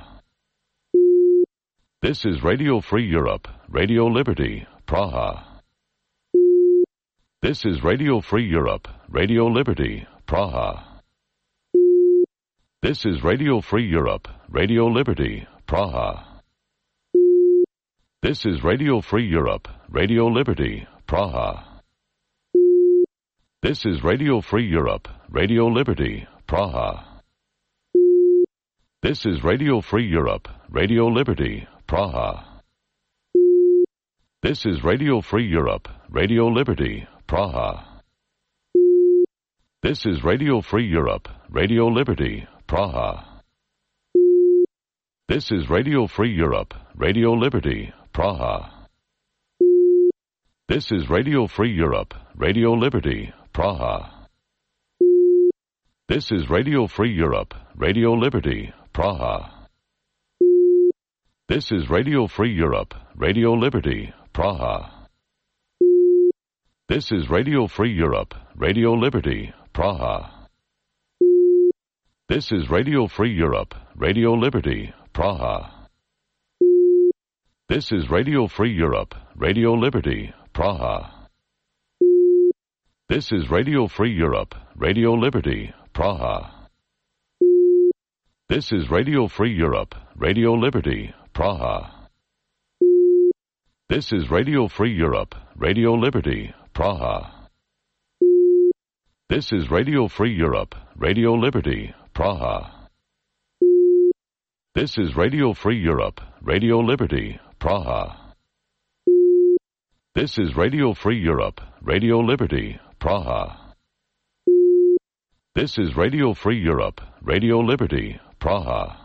This is Radio Free Europe, Radio Liberty, Praha. This is Radio Free Europe, Radio Liberty, Praha. This is Radio Free Europe, Radio Liberty, Praha. This is Radio Free Europe, Radio Liberty, Praha. This is Radio Free Europe, Radio Liberty, Praha. This is Radio Free Europe, Radio Liberty, Praha. This is Radio Free Europe, Radio Liberty, Praha. This is Radio Free Europe, Radio Liberty, Praha. This is Radio Free Europe, Radio Liberty, Praha. This is Radio Free Europe, Radio Liberty, Praha. This is Radio Free Europe, Radio Liberty, Praha. This is Radio Free Europe, Radio Liberty, Praha. This is Radio Free Europe, Radio Liberty, Praha. This is Radio Free Europe, Radio Liberty, Praha. This is Radio Free Europe, Radio Liberty, Praha. This is Radio Free Europe, Radio Liberty, Praha. This is Radio Free Europe, Radio Liberty, Praha. This is Radio Free Europe, Radio Liberty, Praha. This is Radio Free Europe, Radio Liberty, Praha. This is Radio Free Europe, Radio Liberty, Praha. This is Radio Free Europe, Radio Liberty, Praha. This is Radio Free Europe, Radio Liberty, Praha.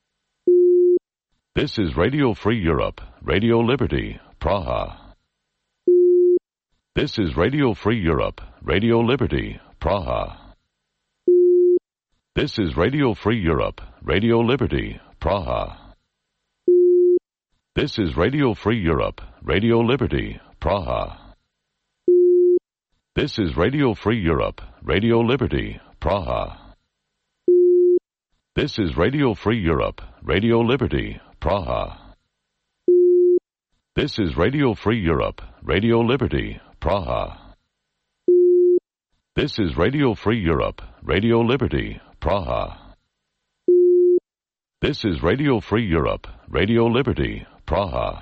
This is Radio Free Europe, Radio Liberty, Praha. This is Radio Free Europe, Radio Liberty, Praha. This is Radio Free Europe, Radio Liberty, Praha. This is Radio Free Europe, Radio Liberty, Praha. This is Radio Free Europe, Radio Liberty, Praha. This is Radio Free Europe, Radio Liberty, Praha. This is Radio Free Europe, Radio Liberty, Praha. This is Radio Free Europe, Radio Liberty, Praha. This is Radio Free Europe, Radio Liberty, Praha.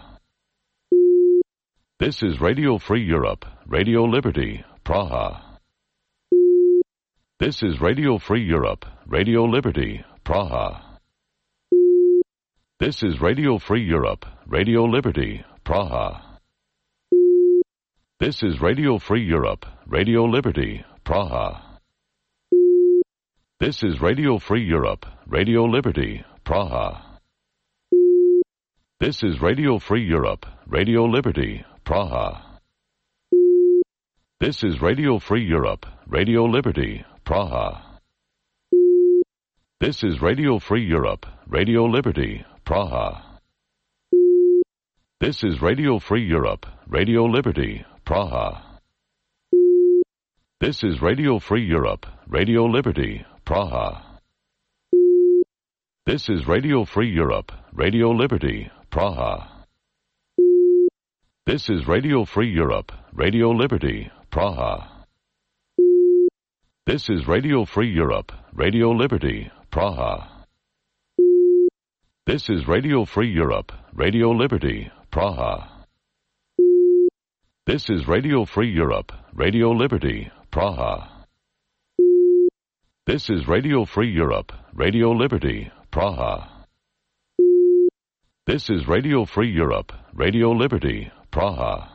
This is Radio Free Europe, Radio Liberty, Praha. This is Radio Free Europe, Radio Liberty, Praha. This is Radio Free Europe, Radio Liberty, Praha. This is Radio Free Europe, Radio Liberty, Praha. This is Radio Free Europe, Radio Liberty, Praha. This is Radio Free Europe, Radio Liberty, Praha. This is Radio Free Europe, Radio Liberty, Praha. This is Radio Free Europe, Radio Liberty, Praha. This is Radio Free Europe, Radio Liberty, Praha. This is Radio Free Europe, Radio Liberty, Praha. This is Radio Free Europe, Radio Liberty, Praha. This is Radio Free Europe, Radio Liberty, Praha. This is Radio Free Europe, Radio Liberty, Praha. This is Radio Free Europe, Radio Liberty, Praha. This is Radio Free Europe, Radio Liberty, Praha. This is Radio Free Europe, Radio Liberty, Praha. This is Radio Free Europe, Radio Liberty, Praha.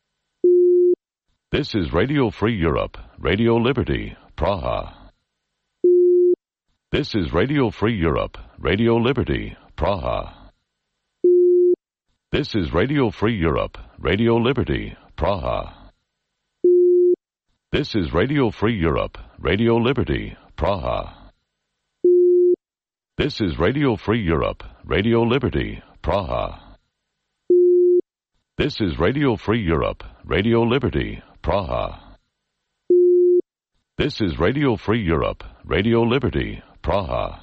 This is Radio Free Europe, Radio Liberty, Praha. This is Radio Free Europe, Radio Liberty, Praha. This is Radio Free Europe, Radio Liberty, Praha. This is Radio Free Europe, Radio Liberty, Praha. This is Radio Free Europe, Radio Liberty, Praha. This is Radio Free Europe, Radio Liberty, Praha. This is Radio Free Europe, Radio Liberty, Praha.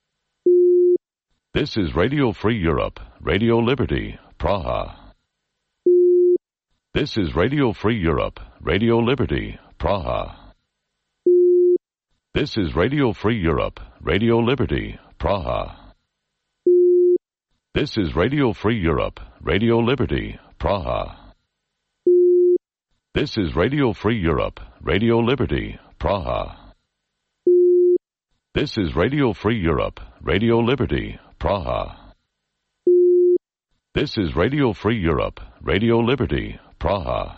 This is Radio Free Europe, Radio Liberty, Praha. This is Radio Free Europe, Radio Liberty, Praha. This is Radio Free Europe, Radio Liberty, Praha. This is Radio Free Europe, Radio Liberty, Praha. This is Radio Free Europe, Radio Liberty, Praha. This is Radio Free Europe, Radio Liberty, Praha. This is Radio Free Europe, Radio Liberty, Praha.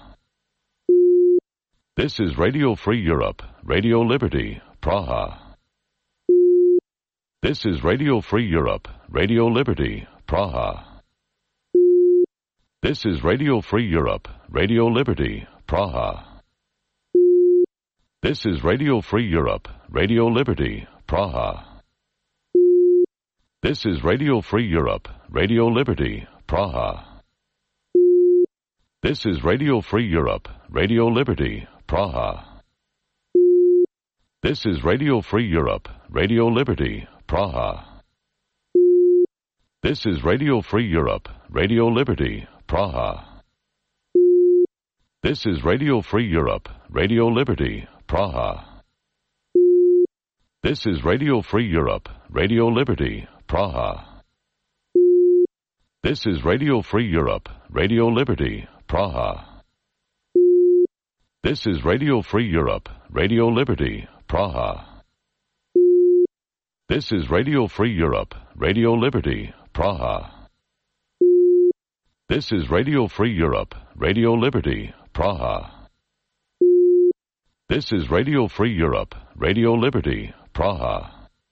This is Radio Free Europe, Radio Liberty, Praha. This is Radio Free Europe, Radio Liberty, Praha. This is Radio Free Europe, Radio Liberty, Praha. This is Radio Free Europe, Radio Liberty, Praha. This is Radio Free Europe, Radio Liberty, Praha. This is Radio Free Europe, Radio Liberty, Praha. This is Radio Free Europe, Radio Liberty, Praha. This is Radio Free Europe, Radio Liberty, Praha. This is Radio Free Europe, Radio Liberty, Praha. This is Radio Free Europe, Radio Liberty, Praha. This is Radio Free Europe, Radio Liberty, Praha. This is Radio Free Europe, Radio Liberty, Praha. This is Radio Free Europe, Radio Liberty, Praha. This is Radio Free Europe, Radio Liberty, Praha. This is Radio Free Europe, Radio Liberty, Praha.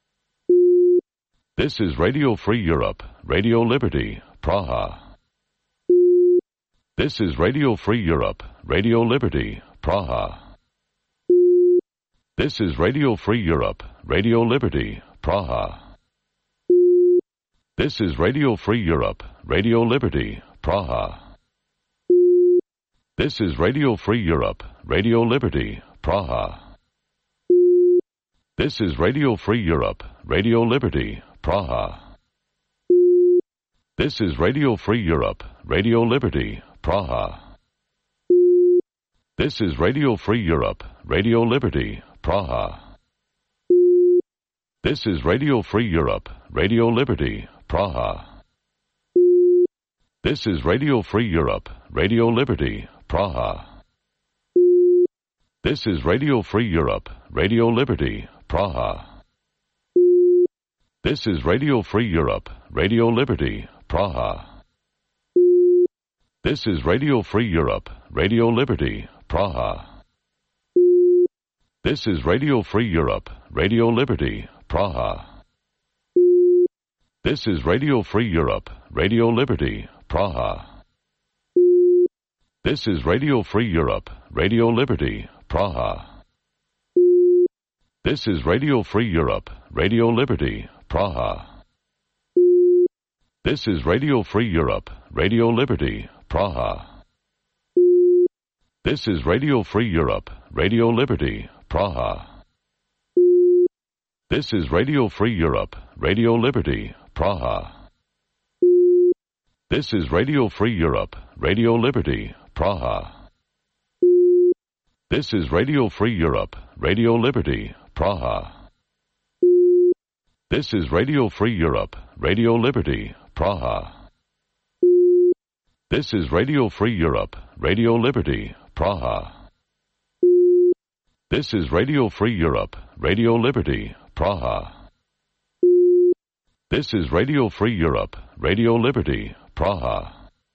This is Radio Free Europe, Radio Liberty, Praha. This is Radio Free Europe, Radio Liberty, Praha. This is Radio Free Europe, Radio Liberty, Praha. This is Radio Free Europe, Radio Liberty, Praha. This is Radio Free Europe, Radio Liberty, Praha. This is Radio Free Europe, Radio Liberty, Praha. This is Radio Free Europe, Radio Liberty, Praha. This is Radio Free Europe, Radio Liberty, Praha. This is Radio Free Europe, Radio Liberty, Praha. This is Radio Free Europe, Radio Liberty, Praha. This is Radio Free Europe, Radio Liberty, Praha. This is Radio Free Europe, Radio Liberty, Praha. This is Radio Free Europe, Radio Liberty, Praha. This is Radio Free Europe, Radio Liberty, Praha. This is Radio Free Europe, Radio Liberty, Praha. This is Radio Free Europe, Radio Liberty, Praha. This is Radio Free Europe, Radio Liberty, Praha. This is Radio Free Europe, Radio Liberty, Praha. This is Radio Free Europe, Radio Liberty, Praha. This is Radio Free Europe, Radio Liberty, Praha. This is Radio Free Europe, Radio Liberty, Praha. This is Radio Free Europe, Radio Liberty, Praha. This is Radio Free Europe, Radio Liberty, Praha. This is Radio Free Europe, Radio Liberty, Praha. This is Radio Free Europe, Radio Liberty, Praha. This is Radio Free Europe, Radio Liberty, Praha.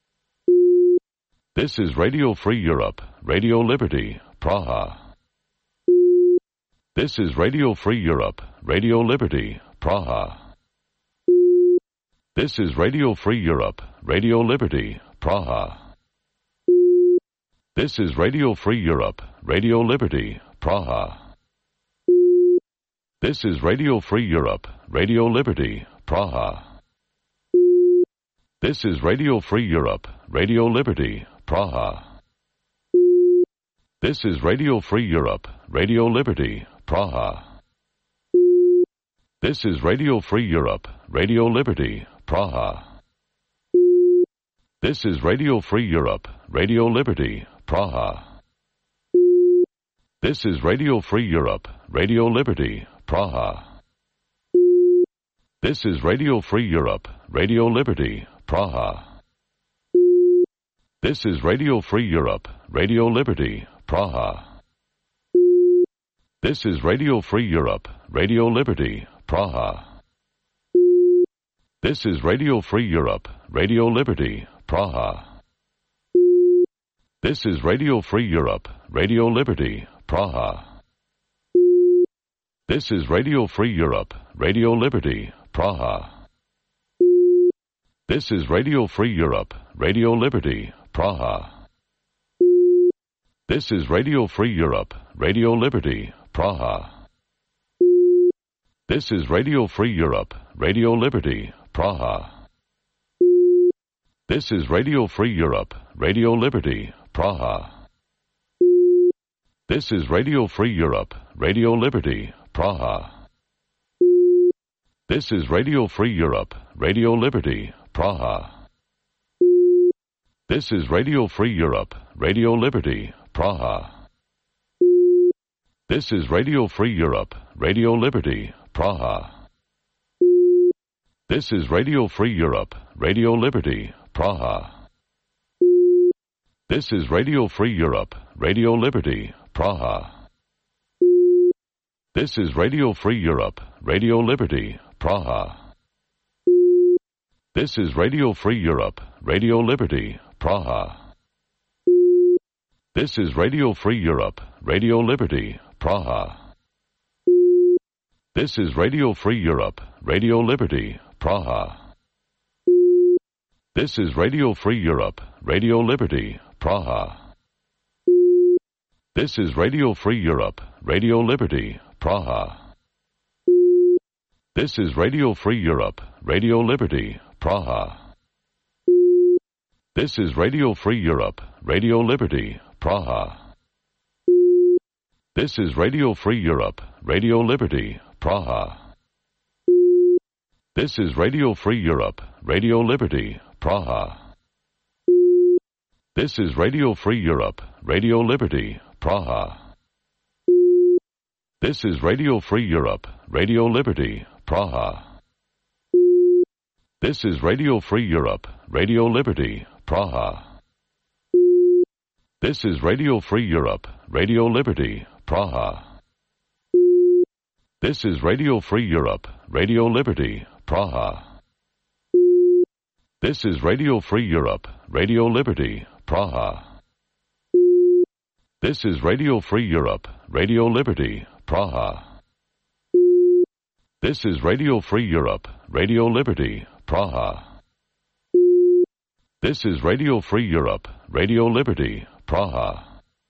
This is Radio Free Europe, Radio Liberty, Praha. This is Radio Free Europe, Radio Liberty, Praha. This is Radio Free Europe, Radio Liberty, Praha. This is Radio Free Europe, Radio Liberty, Praha. This is Radio Free Europe, Radio Liberty, Praha. This is Radio Free Europe, Radio Liberty, Praha. This is Radio Free Europe, Radio Liberty, Praha. This is Radio Free Europe, Radio Liberty, Praha. This is Radio Free Europe, Radio Liberty, Praha. This is Radio Free Europe, Radio Liberty, Praha. This is Radio Free Europe, Radio Liberty, Praha. This is Radio Free Europe, Radio Liberty, Praha. This is Radio Free Europe, Radio Liberty, Praha. This is Radio Free Europe, Radio Liberty, Praha. This is Radio Free Europe, Radio Liberty, Praha. This is Radio Free Europe, Radio Liberty, Praha. This is Radio Free Europe, Radio Liberty, Praha. This is Radio Free Europe, Radio Liberty, Praha. This is Radio Free Europe, Radio Liberty, Praha. This is Radio Free Europe, Radio Liberty, Praha. This is Radio Free Europe, Radio Liberty, Praha. This is Radio Free Europe, Radio Liberty, Praha. This is Radio Free Europe, Radio Liberty, Praha. This is Radio Free Europe, Radio Liberty, Praha. This is Radio Free Europe, Radio Liberty, Praha. This is Radio Free Europe, Radio Liberty, Praha. This is Radio Free Europe, Radio Liberty, Praha. This is Radio Free Europe, Radio Liberty, Praha. This is Radio Free Europe, Radio Liberty, Praha. This is Radio Free Europe, Radio Liberty, Praha. This is Radio Free Europe, Radio Liberty, Praha. This is Radio Free Europe, Radio Liberty, Praha. This is Radio Free Europe, Radio Liberty, Praha. This is Radio Free Europe, Radio Liberty, Praha. This is Radio Free Europe, Radio Liberty, Praha. This is Radio Free Europe, Radio Liberty, Praha. This is Radio Free Europe, Radio Liberty, Praha. This is Radio Free Europe, Radio Liberty, Praha. This is Radio Free Europe, Radio Liberty, Praha. This is Radio Free Europe, Radio Liberty, Praha. This is Radio Free Europe, Radio Liberty, Praha. This is Radio Free Europe, Radio Liberty, Praha. This is Radio Free Europe, Radio Liberty, Praha. This is Radio Free Europe, Radio Liberty, Praha. This is Radio Free Europe, Radio Liberty, Praha.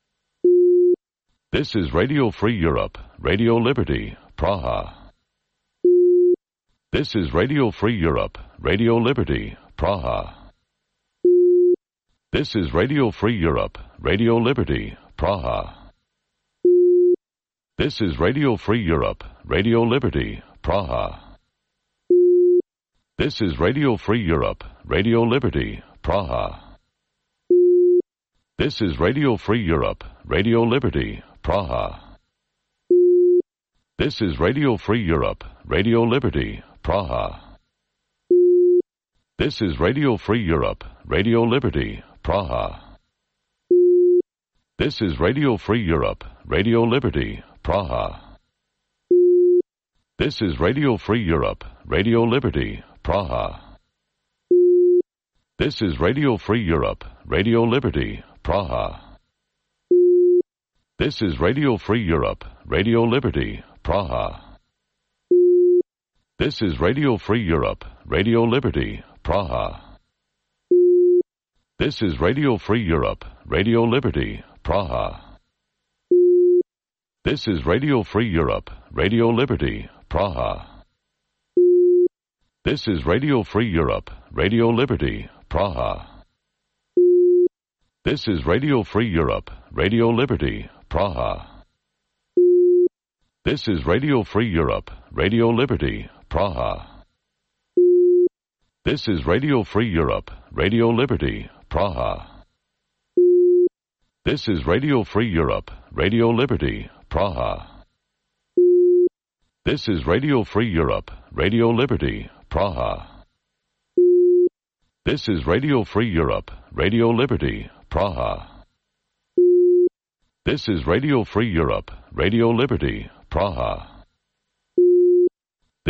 This is Radio Free Europe, Radio Liberty, Praha. This is Radio Free Europe, Radio Liberty, Praha. This is Radio Free Europe, Radio Liberty, Praha. This is Radio Free Europe, Radio Liberty, Praha. This is Radio Free Europe, Radio Liberty, Praha. This is Radio Free Europe, Radio Liberty, Praha. This is Radio Free Europe, Radio Liberty, Praha. This is Radio Free Europe, Radio Liberty, Praha. This is Radio Free Europe, Radio Liberty, Praha. This is Radio Free Europe, Radio Liberty, Praha. This is Radio Free Europe, Radio Liberty, Praha. This is Radio Free Europe, Radio Liberty, Praha. This is Radio Free Europe, Radio Liberty, Praha. This is Radio Free Europe, Radio Liberty, Praha. This is Radio Free Europe, Radio Liberty, Praha. This is Radio Free Europe, Radio Liberty, Praha. This is Radio Free Europe, Radio Liberty, Praha. This is Radio Free Europe, Radio Liberty, Praha. This is Radio Free Europe, Radio Liberty, Praha. This is Radio Free Europe, Radio Liberty, Praha. This is Radio Free Europe, Radio Liberty, Praha. This is Radio Free Europe, Radio Liberty, Praha. This is Radio Free Europe, Radio Liberty, Praha.